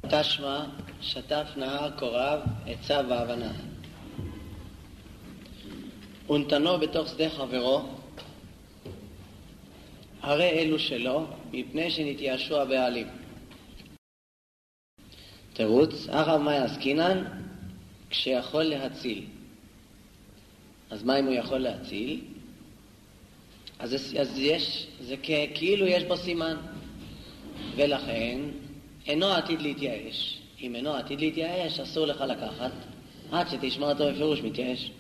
תשמע שטף נהר קורב עצה והבנה. ונתנו בתוך שדה חברו, הרי אלו שלו, מפני שנתייאשו הבעלים. תירוץ, אחר מה יעסקינן? כשיכול להציל. אז מה אם הוא יכול להציל? אז זה כאילו יש בו סימן. ולכן אינו עתיד להתייאש. אם אינו עתיד להתייאש, אסור לך לקחת, עד שתשמע אותו בפירוש מתייאש.